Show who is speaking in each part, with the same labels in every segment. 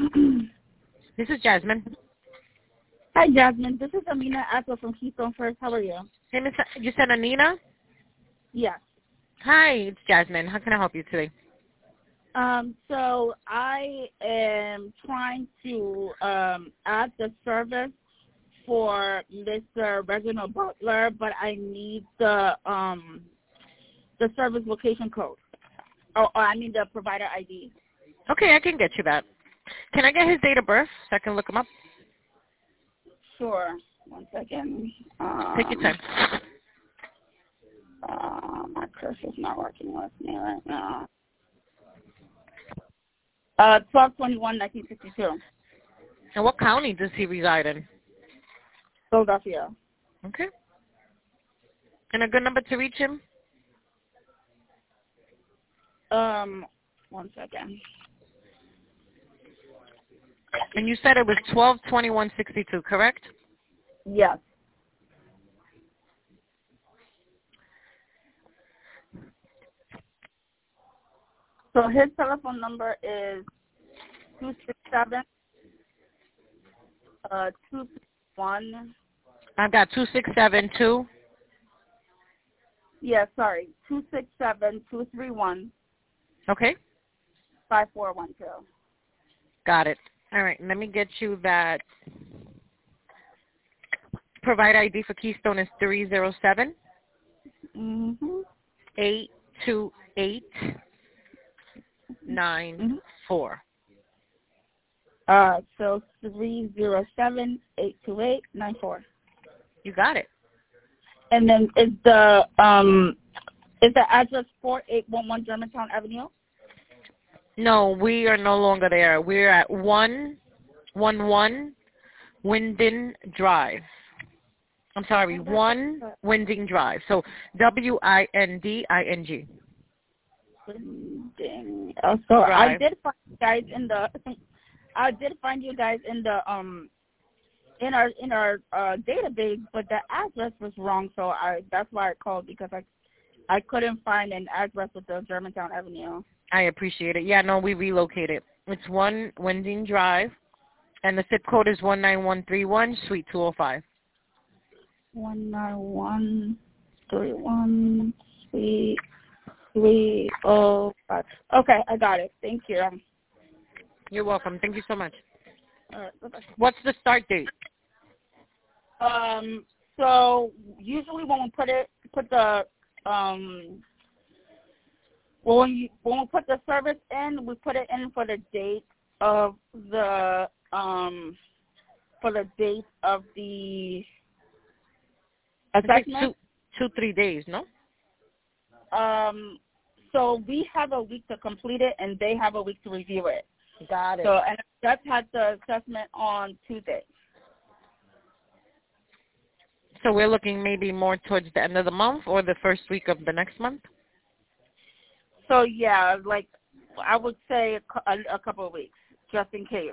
Speaker 1: This is Jasmine.
Speaker 2: Hi, Jasmine. This is Amina Atto from Keystone First. How are you?
Speaker 1: Hey, Miss, you said Anina?
Speaker 2: Yes.
Speaker 1: Hi, it's Jasmine. How can I help you today?
Speaker 2: So I am trying to add the service for Mr. Reginald Butler, but I need the service location code. Oh, I mean the provider ID.
Speaker 1: Okay, I can get you that. Can I get his date of birth so I can look him up?
Speaker 2: Sure. 1 second.
Speaker 1: Take your time.
Speaker 2: My cursor's not working with me right now. 12/21/1962.
Speaker 1: And what county does he reside in?
Speaker 2: Philadelphia.
Speaker 1: Okay. And a good number to reach him?
Speaker 2: 1 second.
Speaker 1: And you said it was 12/21/62, correct?
Speaker 2: Yes. So his telephone number is 267 261.
Speaker 1: I've got 2672.
Speaker 2: Yeah, sorry. 267-231-5412.
Speaker 1: Okay. Got it. All right. Let me get you that. Provide ID for Keystone is 307 828 94.
Speaker 2: So 307-828-94.
Speaker 1: You got it.
Speaker 2: And then is the address 4811 Germantown Avenue?
Speaker 1: No, we are no longer there. We're at 111 Winding Drive. I'm sorry, 1 Winding Drive. So Winding.
Speaker 2: Winding. So I did find you guys in the. I did find you guys in the in our database, but the address was wrong. So that's why I called, because I couldn't find an address with the Germantown Avenue.
Speaker 1: I appreciate it. Yeah, no, we relocated. It's 1 Winding Drive, and the zip code is 19131, Suite 205.
Speaker 2: 19131, Suite 305. Okay, I got it. Thank you.
Speaker 1: You're welcome. Thank you so much.
Speaker 2: All right, bye-bye.
Speaker 1: What's the start date?
Speaker 2: So usually when we put the when we put the service in, we put it in for the date of the assessment.
Speaker 1: 2-3 days, no?
Speaker 2: So we have a week to complete it, and they have a week to review it.
Speaker 1: Got it.
Speaker 2: So, and that's had the assessment on Tuesday.
Speaker 1: So we're looking maybe more towards the end of the month or the first week of the next month?
Speaker 2: So, yeah, like I would say a couple of weeks, just in case.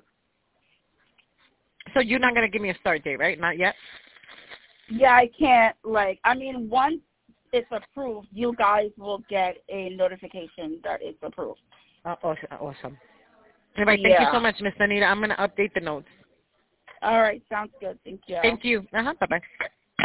Speaker 1: So you're not going to give me a start date, right? Not yet?
Speaker 2: Yeah, I can't. Once it's approved, you guys will get a notification that it's approved.
Speaker 1: Awesome. All right, thank you so much, Miss Anita. I'm going to update the notes.
Speaker 2: All right, sounds good. Thank you.
Speaker 1: Thank you. Bye-bye.